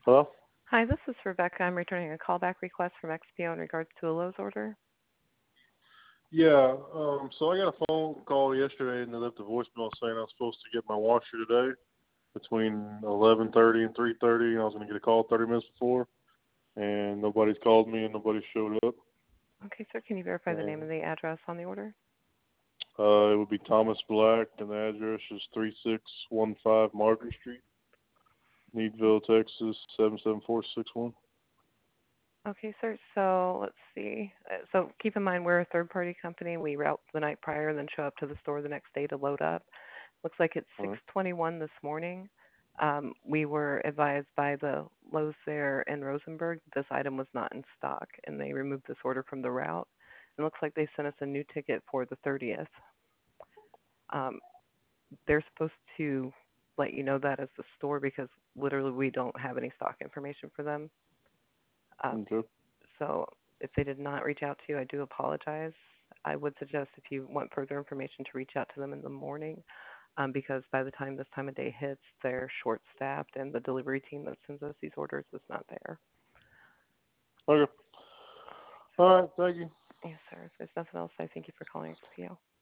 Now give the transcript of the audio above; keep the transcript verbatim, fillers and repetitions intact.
Hello? Hi, this is Rebecca. I'm returning a callback request from X P O in regards to a Lowe's order. Yeah, um, so I got a phone call yesterday and they left a voicemail saying I was supposed to get my washer today between eleven thirty and three thirty, and I was going to get a call thirty minutes before, and nobody's called me and nobody showed up. Okay, sir, can you verify the name And and the address on the order? uh, it would be Thomas Black, and the address is three six one five Margaret Street, Needville, Texas, seven seven four six one. Okay, sir, so let's see. Uh, So keep in mind we're a third-party company. We route the night prior and then show up to the store the next day to load up. Looks like it's All right. six twenty-one this morning. Um, we were advised by the Lowe's there in Rosenberg this item was not in stock, and they removed this order from the route. It looks like they sent us a new ticket for the thirtieth. Um, they're supposed to let you know that as the store because literally we don't have any stock information for them. Um, Okay. so if they did not reach out to you, I do apologize. I would suggest if you want further information to reach out to them in the morning um, because by the time this time of day hits, they're short-staffed and the delivery team that sends us these orders is not there. Okay. All right. Thank you. Yes, sir. If there's nothing else, I thank you for calling X P O.